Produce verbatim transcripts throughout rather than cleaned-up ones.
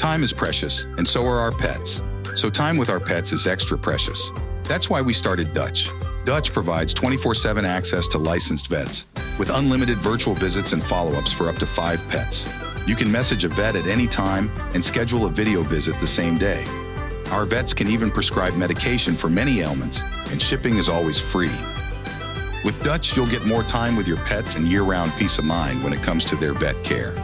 Time is precious, and so are our pets. So time with our pets is extra precious. That's why we started Dutch. Dutch provides twenty-four seven access to licensed vets with unlimited virtual visits and follow-ups for up to five pets. You can message a vet at any time and schedule a video visit the same day. Our vets can even prescribe medication for many ailments, and shipping is always free. With Dutch, you'll get more time with your pets and year-round peace of mind when it comes to their vet care.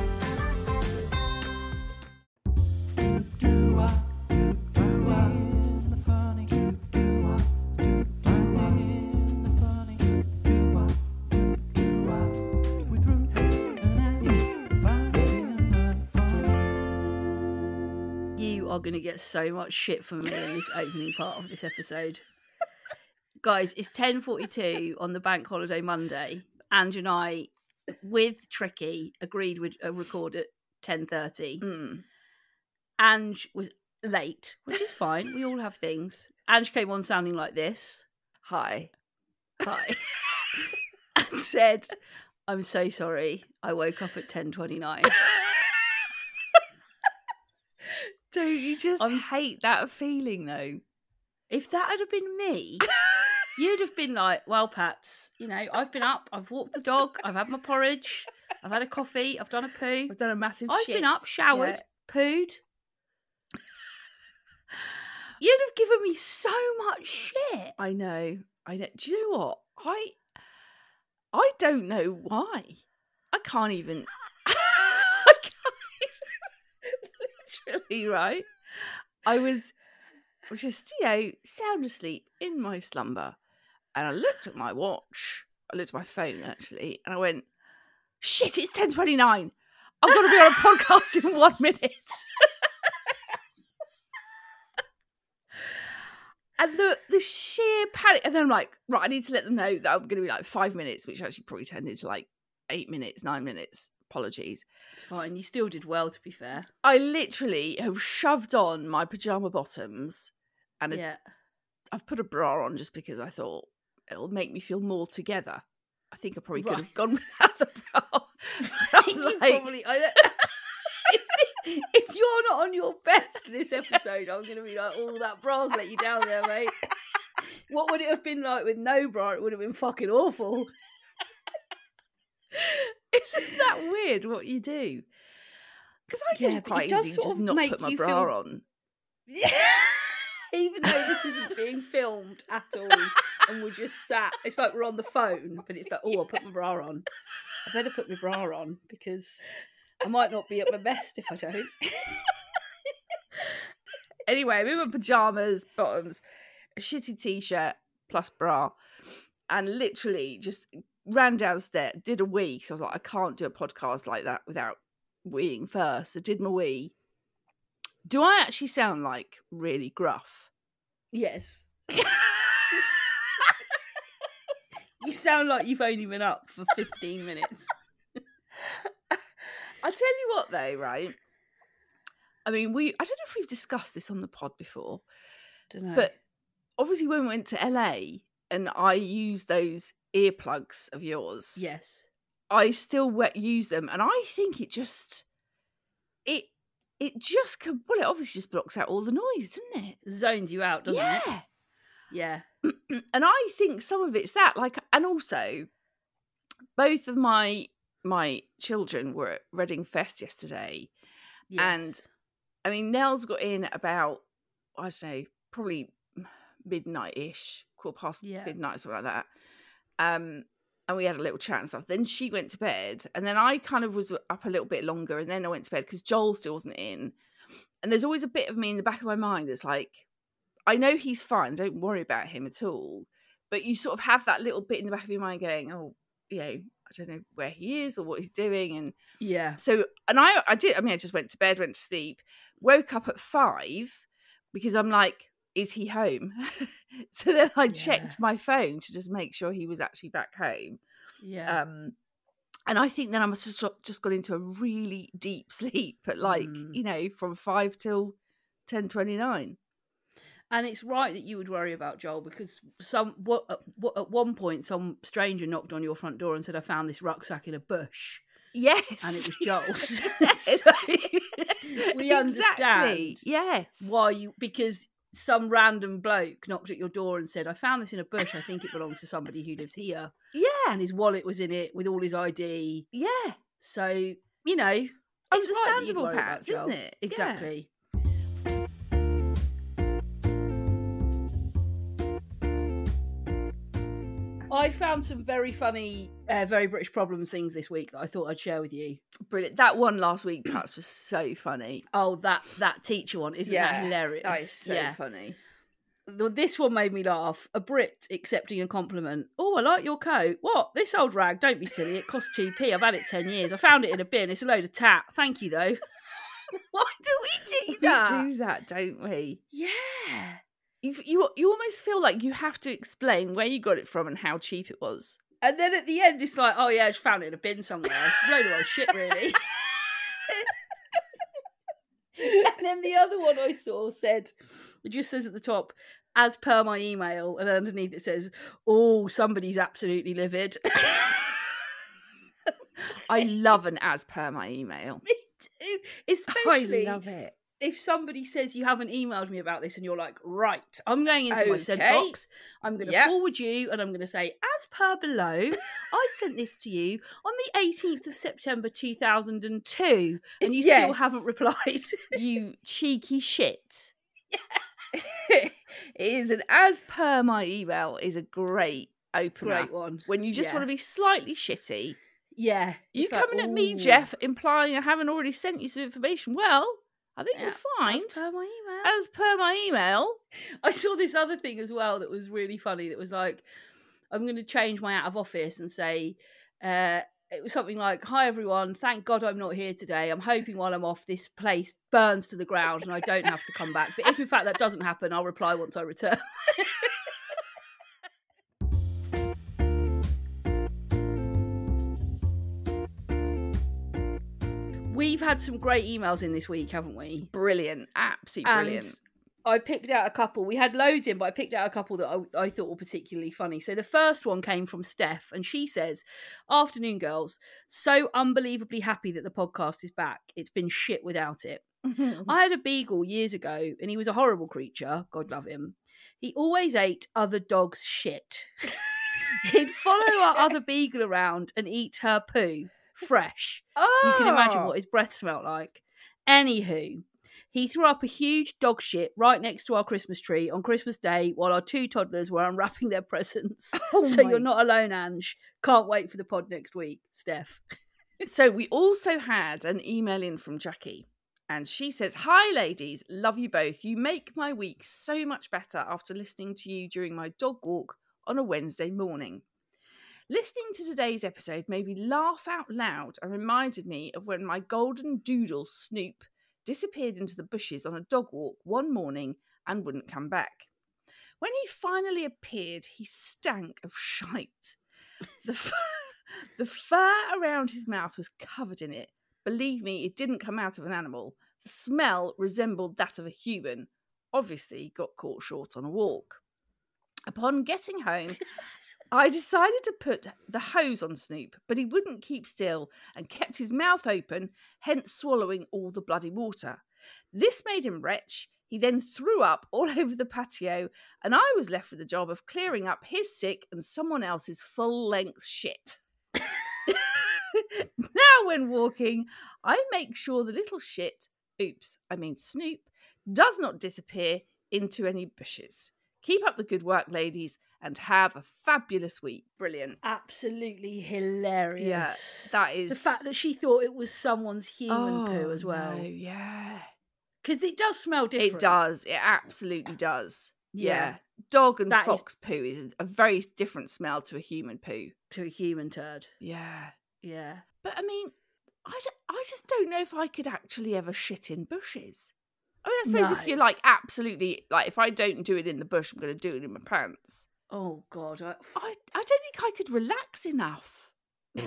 You are going to get so much shit from me in this opening part of this episode. Guys, it's ten forty-two on the bank holiday Monday. Ange and I, with Tricky, agreed we'd uh, record at ten thirty. Mm. Ange was late, which is fine. We all have things. Ange came on sounding like this. Hi. Hi. And said, I'm so sorry. I woke up at ten twenty-nine. Don't you just I'm- hate that feeling, though? If that had been me, you'd have been like, well, Pats, you know, I've been up, I've walked the dog, I've had my porridge, I've had a coffee, I've done a poo. I've done a massive I've shit. been up, showered, Yeah. pooed. You'd have given me so much shit. I know. I know. Do you know what? I I don't know why. I can't even. I can't even, literally, right? I was just, you know, sound asleep in my slumber, and I looked at my watch. I looked at my phone actually, and I went, "Shit! It's ten twenty nine. I've got to be on a podcast in one minute." And the the sheer panic, and then I'm like, right, I need to let them know that I'm going to be like five minutes, which actually probably turned into like eight minutes, nine minutes. Apologies. It's fine. You still did well, to be fair. I literally have shoved on my pajama bottoms, and a, Yeah. I've put a bra on just because I thought it'll make me feel more together. I think I probably could Right. have gone without the bra. I was You like, probably, I don't, if, if you're not on your best this episode, I'm going to be like, oh, that bra's let you down there, mate. What would it have been like with no bra? It would have been fucking awful. isn't that weird what you do? Because I Yeah, can but it quite does easily sort just of not make put my you bra feel- on. Even though this isn't being filmed at all, and we're just sat, it's like we're on the phone, but it's like, oh, I'll put my bra on. I better put my bra on because I might not be at my best if I don't. Anyway, I'm in my pajamas, bottoms, a shitty t-shirt plus bra, and literally just ran downstairs, did a wee. So I was like, I can't do a podcast like that without weeing first. So did my wee. Do I actually sound like really gruff? Yes. You sound like you've only been up for fifteen minutes. I'll tell you what though, right? I mean, we I don't know if we've discussed this on the pod before, Don't know. but obviously when we went to L A and I used those earplugs of yours, yes. I still wet use them, and I think it just it it just can, well, it obviously just blocks out all the noise, doesn't it? Zones you out, doesn't Yeah. it? Yeah. And I think some of it's that, like, and also both of my my children were at Reading Fest yesterday. Yes. And I mean, Nell's got in at about, I don't know, probably midnight-ish, quarter past Yeah. midnight, something like that. Um, and we had a little chat and stuff. Then she went to bed, and then I kind of was up a little bit longer, and then I went to bed because Joel still wasn't in. And there's always a bit of me in the back of my mind that's like, I know he's fine, don't worry about him at all. But you sort of have that little bit in the back of your mind going, oh, you know, I don't know where he is or what he's doing. And Yeah. so, and I, I did, I mean, I just went to bed, went to sleep, woke up at five because I'm like, is he home? So then I Yeah. checked my phone to just make sure he was actually back home. Yeah. Um, and I think then I must have just- just got into a really deep sleep at like, Mm. you know, from five till ten twenty-nine. And it's right that you would worry about Joel because some what, at, what, at one point some stranger knocked on your front door and said, "I found this rucksack in a bush," Yes. and it was Joel's. Yes. So, We understand. Exactly. Yes. Why you, because some random bloke knocked at your door and said, I found this in a bush, I think it belongs to somebody who lives here. Yeah. And his wallet was in it with all his I D. Yeah. So, you know, it's understandable, right Pats, isn't it? Exactly. I found some very funny, uh, very British Problems things this week that I thought I'd share with you. Brilliant. That one last week, Pats, was so funny. Oh, that that teacher one, isn't yeah, that hilarious? That is so yeah. funny. This one made me laugh. A Brit accepting a compliment. Oh, I like your coat. What? This old rag? Don't be silly. It costs two p. I've had it ten years. I found it in a bin. It's a load of tat. Thank you, though. Why do we do that? We do that, don't we? Yeah. You, you you almost feel like you have to explain where you got it from and how cheap it was. And then at the end, it's like, oh yeah, I just found it in a bin somewhere. It's a load of old shit, really. And then the other one I saw said, it just says at the top, as per my email, and underneath it says, oh, somebody's absolutely livid. I love an as per my email. Me too. Especially I love it. if somebody says you haven't emailed me about this and you're like, right, I'm going into my sent Okay. box, I'm going to Yep. forward you, and I'm going to say, as per below, I sent this to you on the eighteenth of September two thousand two, and you still Yes. haven't replied. You cheeky shit. It is an as per my email is a great opener. Great one. When you just Yeah. want to be slightly shitty. Yeah. You it's like, coming at me, ooh, Jeff, implying I haven't already sent you some information. Well, I think yeah, you'll find, As per my email. as per my email, I saw this other thing as well that was really funny. That was like, I'm going to change my out of office and say, uh, it was something like, hi everyone, thank God I'm not here today. I'm hoping while I'm off, this place burns to the ground and I don't have to come back. But if in fact that doesn't happen, I'll reply once I return. We've had some great emails in this week, haven't we? brilliant, absolutely brilliant. And I picked out a couple. We had loads in, but I picked out a couple that I, I thought were particularly funny. So the first one came from Steph, and she says, afternoon, girls. So unbelievably happy that the podcast is back. It's been shit without it. I had a beagle years ago, and he was a horrible creature. God love him. He always ate other dogs' shit. He'd follow our other beagle around and eat her poo, fresh. Oh. You can imagine what his breath smelled like. Anywho, he threw up a huge dog shit right next to our Christmas tree on Christmas Day while our two toddlers were unwrapping their presents. Oh so my- you're not alone, Ange. Can't wait for the pod next week, Steph. So we also had an email in from Jackie, and she says, hi ladies, love you both. You make my week so much better after listening to you during my dog walk on a Wednesday morning. Listening to today's episode made me laugh out loud and reminded me of when my golden doodle Snoop disappeared into the bushes on a dog walk one morning and wouldn't come back. When he finally appeared, he stank of shite. The, f- the fur around his mouth was covered in it. Believe me, it didn't come out of an animal. The smell resembled that of a human. Obviously, he got caught short on a walk. Upon getting home, I decided to put the hose on Snoop, but he wouldn't keep still and kept his mouth open, hence swallowing all the bloody water. This made him retch. He then threw up all over the patio, and I was left with the job of clearing up his sick and someone else's full-length shit. Now, when walking, I make sure the little shit, oops, I mean Snoop, does not disappear into any bushes. Keep up the good work, ladies, and have a fabulous week. Brilliant. Absolutely hilarious. Yeah, that is... The fact that she thought it was someone's human Oh, poo as well. no, yeah. Because it does smell different. It does. It absolutely does. Yeah. Yeah. Dog and That fox poo is a very different smell to a human poo. To a human turd. Yeah. Yeah. But I mean, I, d- I just don't know if I could actually ever shit in bushes. I mean, I suppose No. if you're like absolutely, like if I don't do it in the bush, I'm going to do it in my pants. Oh, God. I... I, I don't think I could relax enough. I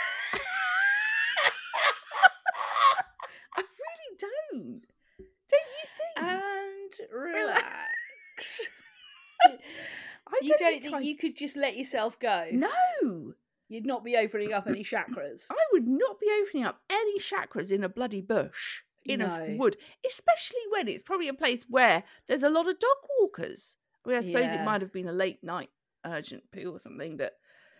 really don't. Don't you think? And relax. I you don't, don't think, think I... you could just let yourself go? No. You'd not be opening up any chakras. I would not be opening up any chakras in a bloody bush. in No. a wood, especially when it's probably a place where there's a lot of dog walkers. I mean, I suppose Yeah. it might have been a late night urgent poo or something, but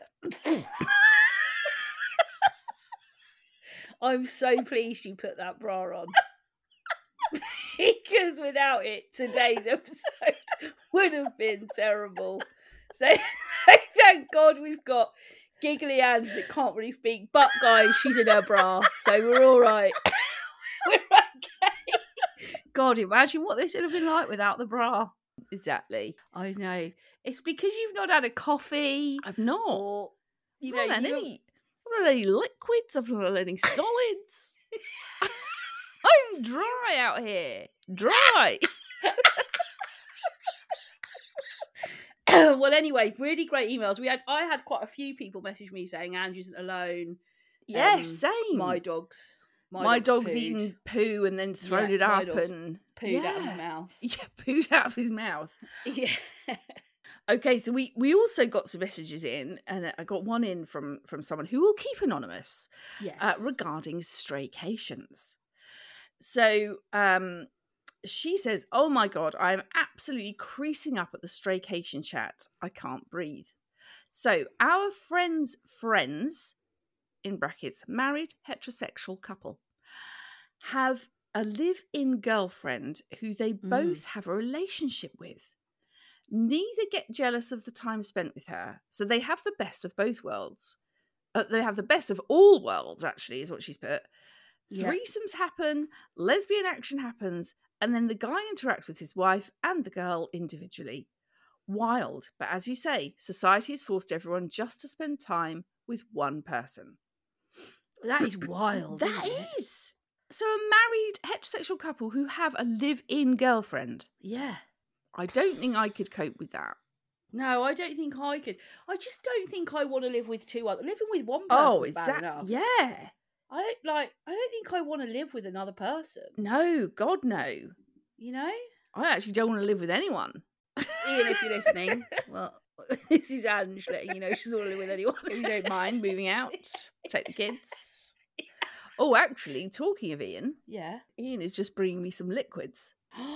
I'm so pleased you put that bra on. Because without it, today's episode would have been terrible. So thank God we've got giggly Ange that can't really speak. But guys, she's in her bra, so we're all right. We're okay. God, imagine what this would have been like without the bra. exactly. I know. It's because you've not had a coffee. I've not. Or, you know, I've not had you don't- any, I've not had any liquids. I've not had any solids. I'm dry out here. Dry. Well, anyway, really great emails. We had I had quite a few people message me saying Ange isn't alone. Yeah, Um, same. My dog's My, dog dog's pooed, eaten poo and then thrown Yeah, it my up dog's and pooed yeah. out of his mouth. Yeah, pooed out of his mouth. Yeah. Okay, so we we also got some messages in, and I got one in from from someone who will keep anonymous Yes. uh, regarding staycations. So um, she says, "Oh my god, I am absolutely creasing up at the staycation chat. I can't breathe." So our friends' friends, in brackets, married heterosexual couple, have a live-in girlfriend who they both have a relationship with. Neither get jealous of the time spent with her, so they have the best of both worlds. Uh, they have the best of all worlds, actually, is what she's put. Yeah. Threesomes happen, lesbian action happens, and then the guy interacts with his wife and the girl individually. Wild, but as you say, society has forced everyone just to spend time with one person. That is wild. That isn't it? is. So a married heterosexual couple who have a live-in girlfriend. Yeah. I don't think I could cope with that. No, I don't think I could. I just don't think I want to live with two others. Living with one person Oh, is is bad that? enough. Yeah. I don't like. I don't think I want to live with another person. No, God, no. You know, I actually don't want to live with anyone. Ian, if you're listening, well, this is Ange letting you know she's not live with anyone. If you don't mind moving out, take the kids. Oh, actually, talking of Ian, Yeah. Ian is just bringing me some liquids.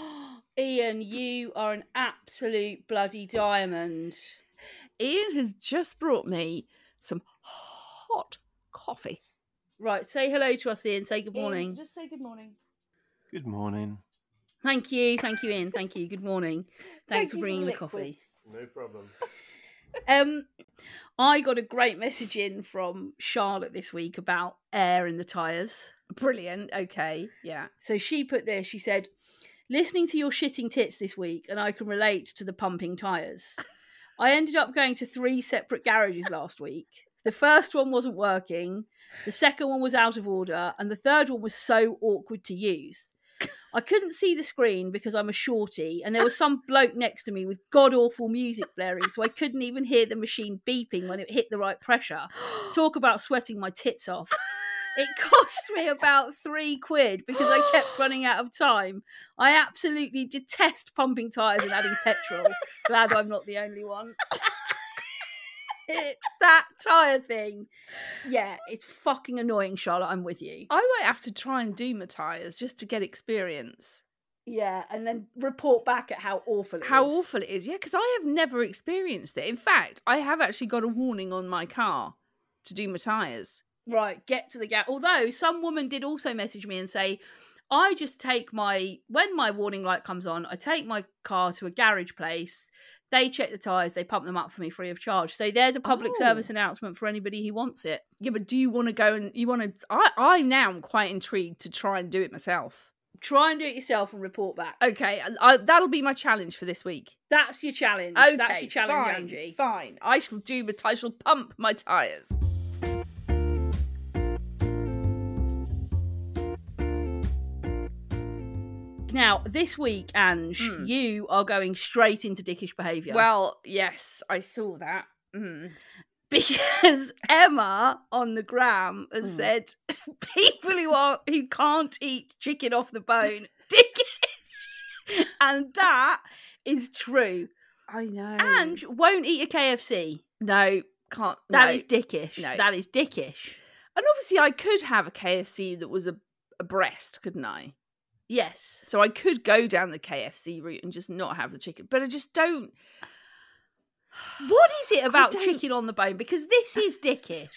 Ian, you are an absolute bloody diamond. Ian has just brought me some hot coffee. Right, say hello to us, Ian. Say good morning. Ian, just say good morning. Good morning. Thank you, thank you, Ian. Thank you. Good morning. Thanks for bringing the coffee. No problem. Um, I got a great message in from Charlotte this week about air in the tyres. Brilliant. Okay. Yeah. So she put this. She said, "Listening to your shitting tits this week, and I can relate to the pumping tyres. I ended up going to three separate garages last week. The first one wasn't working, the second one was out of order, and the third one was so awkward to use. I couldn't see the screen because I'm a shorty, and there was some bloke next to me with god-awful music blaring, so I couldn't even hear the machine beeping when it hit the right pressure. Talk about sweating my tits off. It cost me about three quid because I kept running out of time. I absolutely detest pumping tyres and adding petrol. Glad I'm not the only one." That tyre thing. Yeah, it's fucking annoying, Charlotte. I'm with you. I might have to try and do my tyres just to get experience. Yeah, and then report back at how awful it How is. awful it is. Yeah, because I have never experienced it. In fact, I have actually got a warning on my car to do my tyres. Right, get to the gap. Although some woman did also message me and say, I just take my, when my warning light comes on, I take my car to a garage place. They check the tyres, they pump them up for me free of charge. So there's a public Oh. service announcement for anybody who wants it. Yeah, but do you want to go and you want to? I I now am quite intrigued to try and do it myself. Try and do it yourself and report back. Okay, I, that'll be my challenge for this week. That's your challenge. Okay, That's your challenge, fine, Angie. Fine, I shall do. But I shall pump my tyres. Now, this week, Ange, Mm. you are going straight into dickish behaviour. Well, yes, I saw that. Mm. because Emma on the gram has Mm. said people who are who can't eat chicken off the bone, dickish. And that is true. I know. And won't eat a K F C. no, can't. That no. is dickish. No. That is dickish. And obviously, I could have a K F C that was a, a breast, couldn't I? Yes. So I could go down the K F C route and just not have the chicken, but I just don't. What is it about don't- chicken on the bone? Because this is dickish.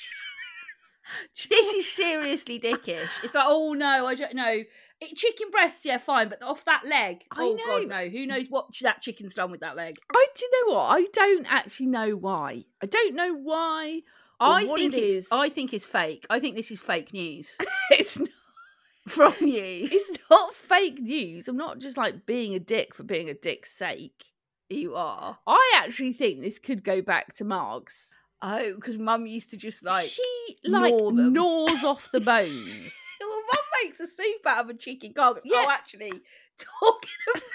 This is seriously dickish. It's like, oh no, I don't know. It, chicken breasts, yeah, fine, but off that leg, I oh know. god, no. Who knows what that chicken's done with that leg? I do you know what? I don't actually know why. I don't know why. or I what think it it's. is. I think it's fake. I think this is fake news it's not, from you. it's not fake news. I'm not just like being a dick for being a dick's sake. You are. I actually think this could go back to Margs. Oh, because Mum used to just like. she like gnaw them. gnaws off the bones. Well, Mum makes a soup out of a chicken carcass. Yeah. Oh, actually, talking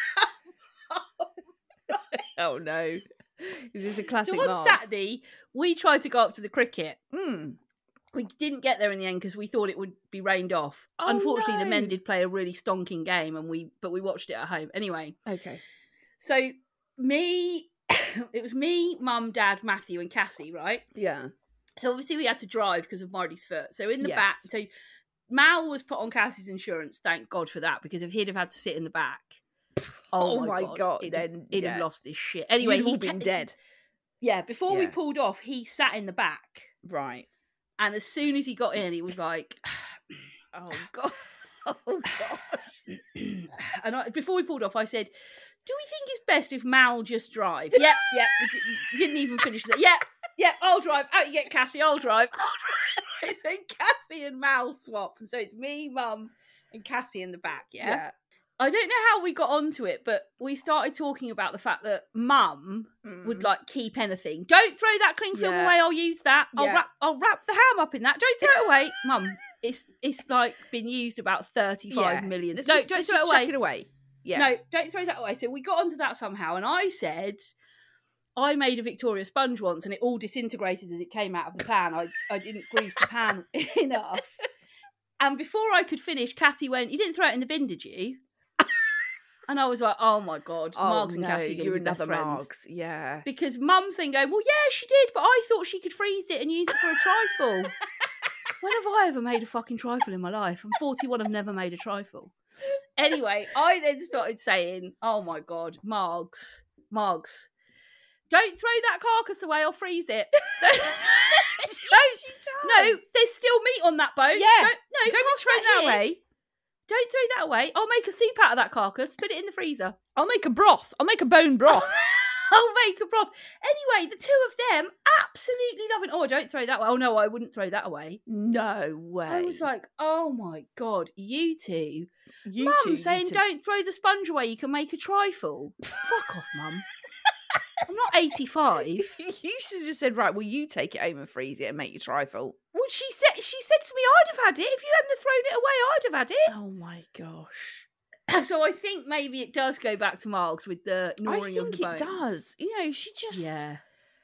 about. Oh no. Is this a classic So on Margs? Saturday, we tried to go up to the cricket. Hmm. We didn't get there in the end because we thought it would be rained off. Oh, Unfortunately, the men no. did play a really stonking game, and we but we watched it at home anyway. Okay. So me, it was me, Mum, Dad, Matthew, and Cassie, right? Yeah. So obviously we had to drive because of Marty's foot. So in the Yes. back, so Mal was put on Cassie's insurance. Thank God for that, because if he'd have had to sit in the back, oh, Oh my God, he'd, then, he'd yeah. have lost his shit. Anyway, You'd he all been ca- dead. Yeah, before we Yeah. pulled off, he sat in the back. Right. And as soon as he got in, he was like, Oh God. Oh gosh. and I, before we pulled off, I said, do we think it's best if Mal just drives? Yep, yep. We didn't, didn't even finish that. Yep, yep, I'll drive. Out you get Cassie, I'll drive. I'll drive. So Cassie and Mal swap. And so it's me, Mum, and Cassie in the back, yeah? I don't know how we got onto it, but we started talking about the fact that Mum Mm. would like keep anything. Don't throw that cling film Yeah. away. I'll use that. I'll Yeah. wrap. I'll wrap the ham up in that. Don't throw it away, Mum. It's it's like been used about thirty-five Yeah. million. Let's No, just, don't let's throw it just away. chuck it away. Yeah. No, don't throw that away. So we got onto that somehow, and I said I made a Victoria sponge once, and it all disintegrated as it came out of the pan. I I didn't grease the pan enough. And before I could finish, Cassie went, "You didn't throw it in the bin, did you?" And I was like, "Oh my god, Oh, Margs and no, Cassie are going to you're be best another friends." Margs. Yeah. Because Mum's then going, "Well, yeah, she did, but I thought she could freeze it and use it for a trifle." When have I ever made a fucking trifle in my life? I'm forty-one, I've never made a trifle. Anyway, I then started saying, oh my God, Margs, Margs, don't throw that carcass away, I'll freeze it. Don't, don't- no, there's still meat on that bone. Yeah. Don't, no, Don't pass throw that here. away. Don't throw that away. I'll make a soup out of that carcass, put it in the freezer. I'll make a broth. I'll make a bone broth. I'll make a broth. Anyway, the two of them absolutely loving. Oh, don't throw that away. Oh no, I wouldn't throw that away. No way. I was like, oh my God, you two. you Mum two saying, need to- don't throw the sponge away, you can make a trifle. Fuck off, Mum. I'm not eighty-five. You should have just said, right, well, you take it home and freeze it and make your trifle. Well, she said she said to me, I'd have had it. If you hadn't have thrown it away, I'd have had it. Oh my gosh. So I think maybe it does go back to Margs with the I gnawing think of the it bones. does. You know, she just Yeah. and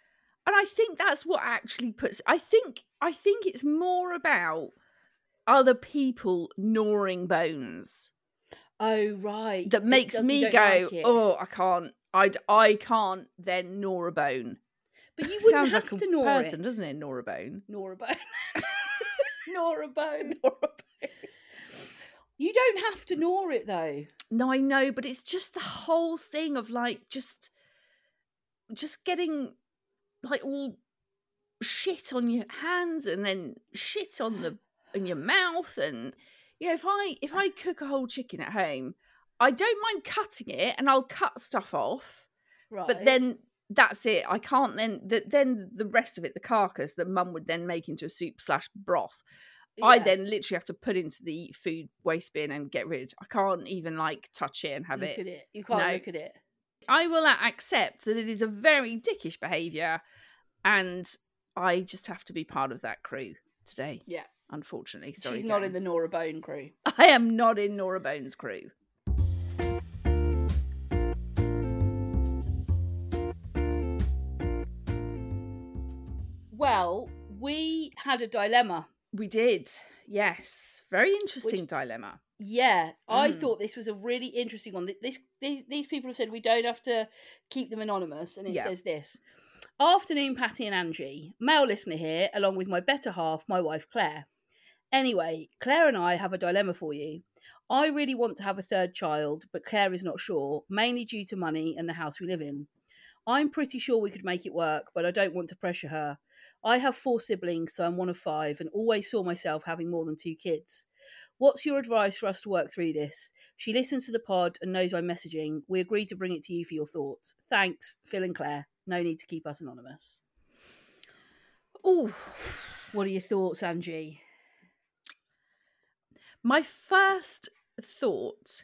I think that's what actually puts I think I think it's more about other people gnawing bones Oh, right. that It makes does- you me don't go, like it. oh, I can't I, d- I can't then gnaw a bone. But you wouldn't Sounds have like a to gnaw person, it. doesn't it? Gnaw a bone. Gnaw a bone. Gnaw a bone. Gnaw a bone. You don't have to gnaw it though. No, I know, but it's just the whole thing of like just just getting like all shit on your hands and then shit on the in your mouth. And you know, if I if I cook a whole chicken at home, I don't mind cutting it and I'll cut stuff off. Right. But then that's it. I can't then the, then the rest of it, the carcass that Mum would then make into a soup slash broth. I Yeah. then literally have to put into the food waste bin and get rid. I can't even like touch it and have look it. at it. You can't No. look at it. I will a- accept that it is a very dickish behaviour, and I just have to be part of that crew today. Yeah. Unfortunately, sorry. She's not gang. in the Nora Bone crew. I am not in Nora Bones' crew. Well, we had a dilemma. We did, yes. Very interesting Which- dilemma. Yeah, I Mm. thought this was a really interesting one. This, these, these people have said we don't have to keep them anonymous, and it Yeah. says this: "Afternoon, Patty and Angie, male listener here, along with my better half, my wife Claire. Anyway, Claire and I have a dilemma for you. I really want to have a third child, but Claire is not sure, mainly due to money and the house we live in. I'm pretty sure we could make it work, but I don't want to pressure her. I have four siblings, so I'm one of five, and always saw myself having more than two kids. What's your advice for us to work through this? She listens to the pod and knows I'm messaging. We agreed to bring it to you for your thoughts. Thanks, Phil and Claire. No need to keep us anonymous. Oh, what are your thoughts, Angie? My first thought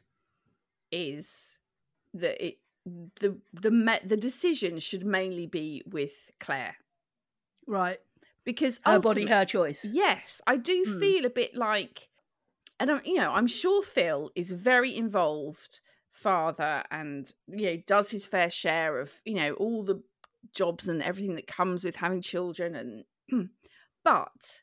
is that it the the me- the decision should mainly be with Claire, right? Because her body, her choice. Yes, I do mm. feel a bit like, and I'm, you know, I'm sure Phil is very involved father, and you know, does his fair share of, you know, all the jobs and everything that comes with having children, and but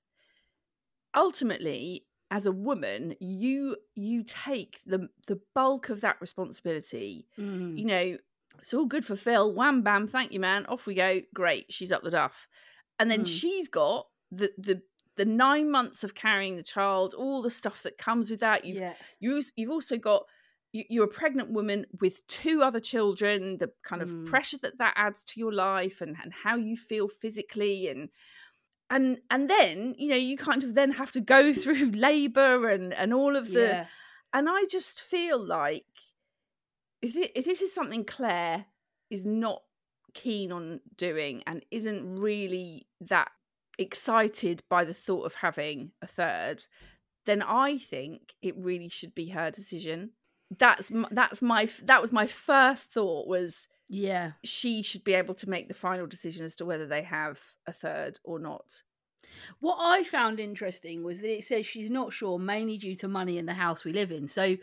ultimately, as a woman, you you take the the bulk of that responsibility. Mm. You know, it's all good for Phil. Wham bam, thank you, man. Off we go. Great, she's up the duff. And then mm. she's got the the the nine months of carrying the child, all the stuff that comes with that. You've yeah. you, you've also got you, you're a pregnant woman with two other children. The kind of mm. pressure that that adds to your life, and and how you feel physically, and. And and then, you know, you kind of then have to go through labour and, and all of the... Yeah. And I just feel like if it, if this is something Claire is not keen on doing and isn't really that excited by the thought of having a third, then I think it really should be her decision. That's that's my that was my first thought was... Yeah, she should be able to make the final decision as to whether they have a third or not. What I found interesting was that it says she's not sure, mainly due to money in the house we live in. So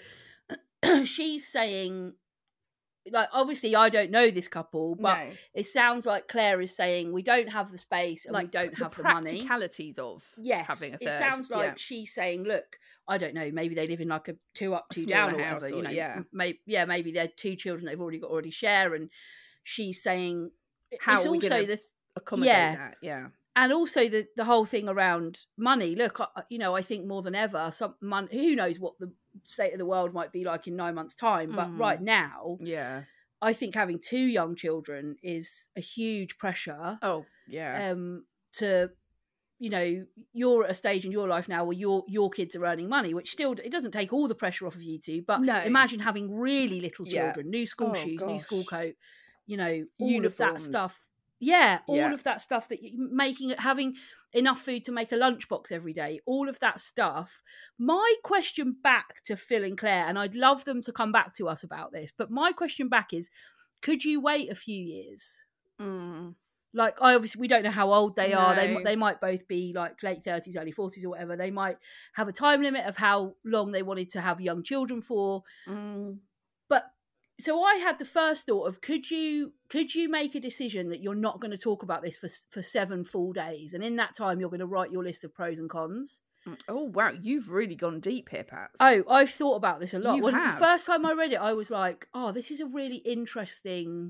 she's saying, like, obviously I don't know this couple, but no. It sounds like Claire is saying we don't have the space and like, we don't the have the money. Practicalities of yes, having a third. It sounds like yeah. she's saying, look, I don't know, maybe they live in like a two up, two down or whatever, or, you know, yeah. Maybe, yeah, maybe they're two children they've already got already share, and she's saying how it's are we also gonna the accommodate yeah, that, yeah, and also the the whole thing around money. Look, you know, I think more than ever, some money, who knows what the state of the world might be like in nine months' time, but mm. right now, yeah, I think having two young children is a huge pressure. Oh, yeah, um, to. You know, you're at a stage in your life now where your your kids are earning money, which still, it doesn't take all the pressure off of you two, but no. imagine having really little children, yeah. new school oh, shoes, gosh. new school coat, you know, all Uniforms. of that stuff. Yeah, all yeah. of that stuff that you making it, having enough food to make a lunchbox every day, all of that stuff. My question back to Phil and Claire, and I'd love them to come back to us about this, but my question back is, could you wait a few years? Mm. Like, I obviously, we don't know how old they no. are. They they might both be like late thirties, early forties or whatever. They might have a time limit of how long they wanted to have young children for. Mm. But so I had the first thought of, could you could you make a decision that you're not going to talk about this for for seven full days, and in that time you're going to write your list of pros and cons? Oh wow, you've really gone deep here, Pat. Oh, I've thought about this a lot. You when have. The first time I read it, I was like, oh, this is a really interesting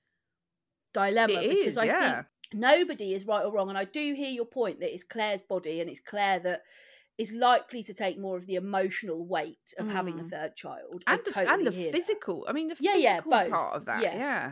dilemma, it because is, I yeah. think nobody is right or wrong, and I do hear your point that it's Claire's body and it's Claire that is likely to take more of the emotional weight of mm. having a third child, and I the, totally and the hear physical. That. I mean, the yeah, physical yeah, both. part of that, yeah. yeah.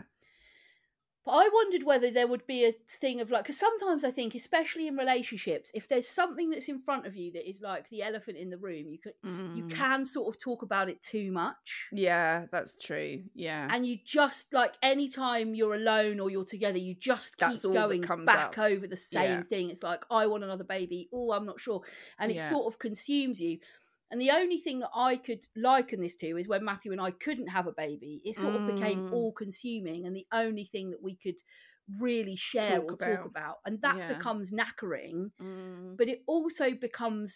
But I wondered whether there would be a thing of like, because sometimes I think, especially in relationships, if there's something that's in front of you that is like the elephant in the room, you can mm. you can sort of talk about it too much. Yeah, that's true. Yeah, and you just like anytime you're alone or you're together, you just keep that's all going that comes back up. over the same yeah. thing. It's like, I want another baby. Oh, I'm not sure, and it yeah. sort of consumes you. And the only thing that I could liken this to is when Matthew and I couldn't have a baby. It sort of mm. became all consuming, and the only thing that we could really share talk or about. talk about, and that yeah. becomes knackering. Mm. But it also becomes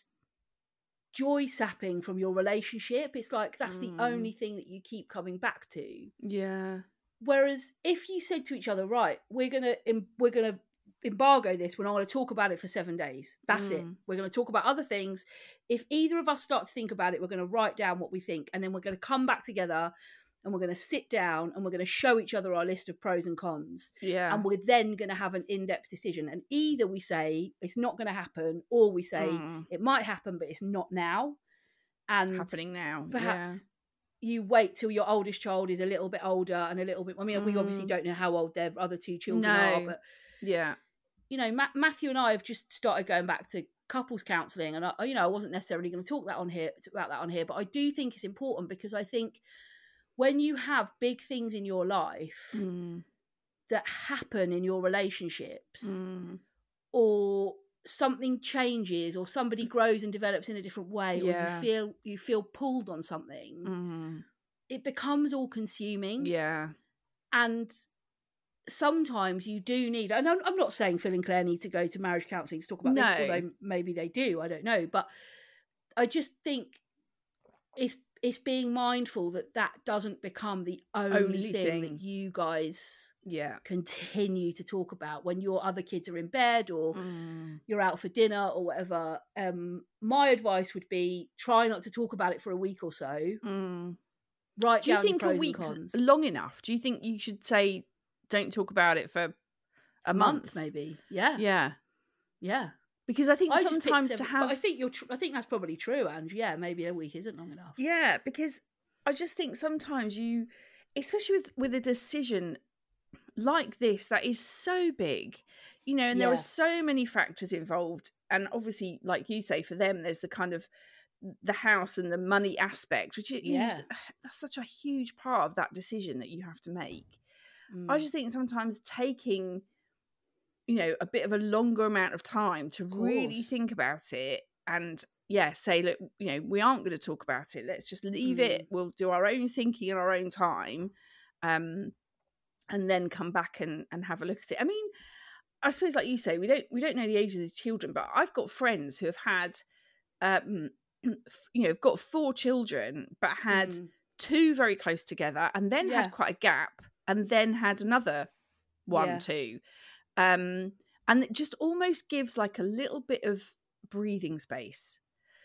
joy sapping from your relationship. It's like that's mm. the only thing that you keep coming back to. Yeah. Whereas if you said to each other, right, we're gonna we're gonna embargo this, we're not going to talk about it for seven days. That's mm. it. We're going to talk about other things. If either of us start to think about it, we're going to write down what we think, and then we're going to come back together and we're going to sit down and we're going to show each other our list of pros and cons. Yeah. And we're then going to have an in-depth decision. And either we say it's not going to happen, or we say mm. it might happen, but it's not now. and happening now. Perhaps yeah. you wait till your oldest child is a little bit older and a little bit. I mean, mm. we obviously don't know how old their other two children no. are, but yeah, you know, Ma- Matthew and I have just started going back to couples counselling, and I, you know, I wasn't necessarily going to talk that on here about that on here, but I do think it's important because I think when you have big things in your life mm. that happen in your relationships, mm. or something changes, or somebody grows and develops in a different way, yeah. or you feel you feel pulled on something, mm. it becomes all consuming. Yeah, and sometimes you do need, and I'm, I'm not saying Phil and Claire need to go to marriage counselling to talk about no. this, although maybe they do, I don't know, but I just think it's it's being mindful that that doesn't become the only, only thing, thing that you guys yeah continue to talk about when your other kids are in bed, or mm. you're out for dinner or whatever. Um, my advice would be try not to talk about it for a week or so. Mm. Write Do you down think your a pros week's and cons. long enough? Do you think you should say don't talk about it for a, a month? month, maybe? Yeah, yeah, yeah. Because I think I just sometimes picked to seven, have, but I think you're. Tr- I think that's probably true, Ange. Yeah, maybe a week isn't long enough. yeah, because I just think sometimes you, especially with with a decision like this that is so big, you know, and there Yeah. are so many factors involved, and obviously, like you say, for them, there's the kind of the house and the money aspect, which is, you know, Yeah. that's such a huge part of that decision that you have to make. Mm. I just think sometimes taking, you know, a bit of a longer amount of time to really course. think about it and, yeah, say, look, you know, we aren't going to talk about it. Let's just leave Mm. it. We'll do our own thinking in our own time, um, and then come back and, and have a look at it. I mean, I suppose, like you say, we don't we don't know the age of the children, but I've got friends who have had, um, you know, have got four children, but had Mm. two very close together, and then Yeah. had quite a gap, and then had another one, Yeah. two. Um, and it just almost gives like a little bit of breathing space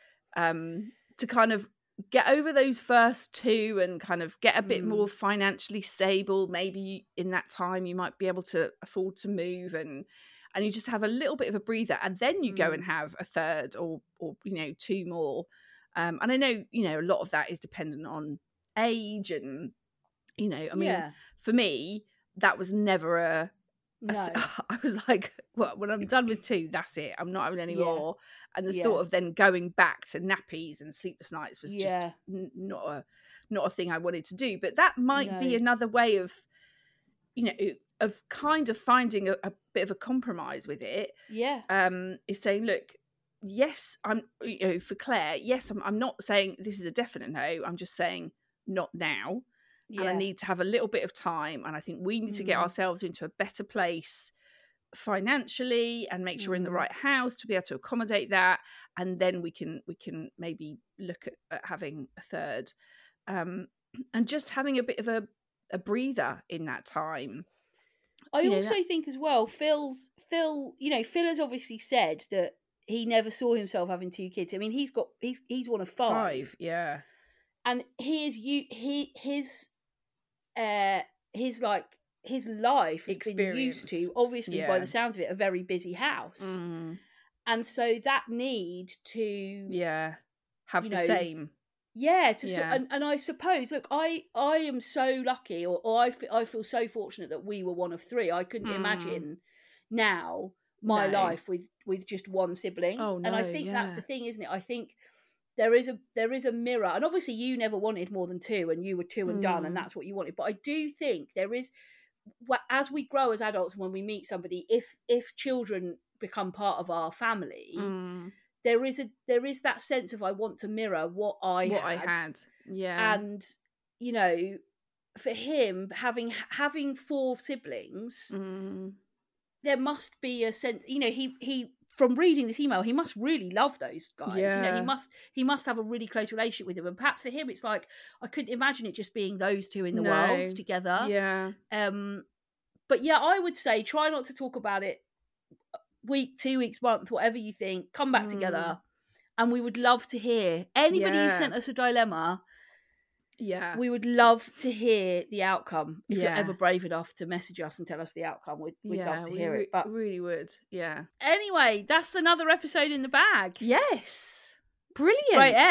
um, to kind of get over those first two and kind of get a bit Mm. more financially stable. Maybe in that time you might be able to afford to move, and and you just have a little bit of a breather, and then you go and Mm. have a third or or you know two more. Um, and I know you know a lot of that is dependent on age, and you know I mean Yeah. for me that was never a I, No. th- I was like, well, when I'm done with two, that's it. I'm not having any Yeah. more. And the Yeah. thought of then going back to nappies and sleepless nights was Yeah. just n- not a not a thing I wanted to do. But that might be No. another way of, you know, of kind of finding a, a bit of a compromise with it. Yeah. Um, is saying, look, yes, I'm, you know, for Claire, yes, I'm, I'm not saying this is a definite no. I'm just saying not now. Yeah. And I need to have a little bit of time, and I think we need to get Mm. ourselves into a better place financially and make sure we're in the Mm. right house to be able to accommodate that, and then we can we can maybe look at, at having a third, um, and just having a bit of a, a breather in that time. I You know, also that- think as well, Phil's Phil, you know, Phil has obviously said that he never saw himself having two kids. I mean, he's got he's he's one of five, Five, yeah, and he is you he his uh his like his life has been used Experience. to, obviously by Yeah. the sounds of it, a very busy house, mm, and so that need to yeah, have You the know, same, Yeah, to so, Yeah. and, and I suppose, look, I I am so lucky, or, or I, f- I feel so fortunate that we were one of three. I couldn't Mm. imagine now my No. life with with just one sibling. Oh, and I no, think that's yeah. the thing, isn't it? I think there is a there is a mirror, and obviously you never wanted more than two, and you were two and done, and Mm. that's what you wanted. But I do think there is, wh- as we grow as adults, when we meet somebody, if if children become part of our family. Mm, There is a there is that sense of I want to mirror what I what had, I had, yeah, and you know, for him having having four siblings, mm, there must be a sense. You know, he he from reading this email, he must really love those guys. You know, Yeah. he must he must have a really close relationship with them, and perhaps for him, it's like I couldn't imagine it just being those two in the No. world together. yeah, Um, but yeah, I would say try not to talk about it week, two weeks, month, whatever you think. Come back Mm. together, and we would love to hear anybody who Yeah. sent us a dilemma. yeah, We would love to hear the outcome. If you're Yeah. ever brave enough to message us and tell us the outcome, we'd, we'd yeah, love to we hear re- it. But really would, yeah. anyway, that's another episode in the bag. Yes, brilliant. Great ep.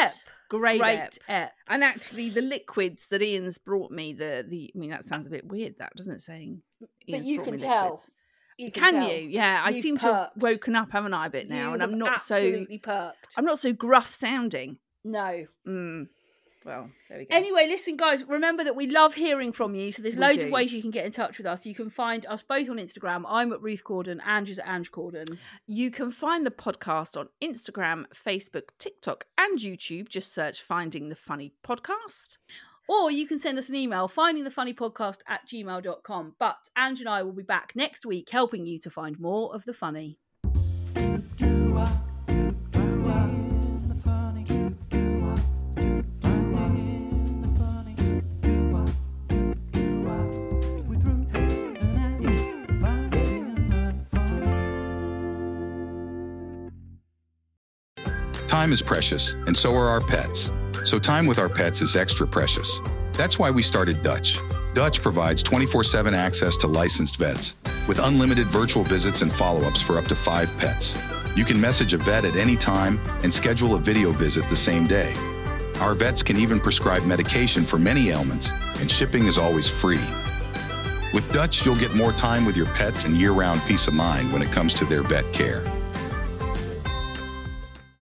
Great, Great ep. ep. And actually, the liquids that Ian's brought me, the the I mean, that sounds a bit weird, that doesn't it? Saying, Ian's you brought can me tell. liquids. You Can, tell. you? Yeah, I You've seem to have perked. woken up, haven't I, a bit now? You and I'm have not so absolutely perked. I'm not so gruff sounding. No. Mm. Well, there we go. Anyway, listen, guys, remember that we love hearing from you. So there's We loads do. of ways you can get in touch with us. You can find us both on Instagram. I'm at Ruth Corden, Angie's at Ange Corden. You can find the podcast on Instagram, Facebook, TikTok, and YouTube. Just search Finding the Funny Podcast. Or you can send us an email, findingthefunnypodcast at gmail dot com. But Ange and I will be back next week helping you to find more of the funny. Time is precious, and so are our pets. So time with our pets is extra precious. That's why we started Dutch. Dutch provides twenty-four seven access to licensed vets, with unlimited virtual visits and follow-ups for up to five pets. You can message a vet at any time and schedule a video visit the same day. Our vets can even prescribe medication for many ailments, and shipping is always free. With Dutch, you'll get more time with your pets and year-round peace of mind when it comes to their vet care.